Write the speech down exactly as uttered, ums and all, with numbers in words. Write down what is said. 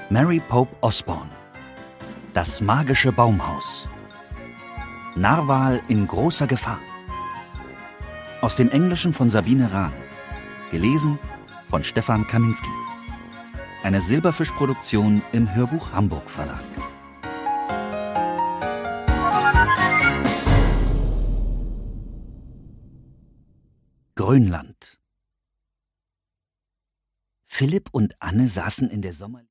Mary Pope Osborne. Das magische Baumhaus. Narwal in großer Gefahr. Aus dem Englischen von Sabine Rahn. Gelesen von Stefan Kaminski. Eine Silberfisch-Produktion im Hörbuch Hamburg Verlag. Grönland. Philipp und Anne saßen in der Sommer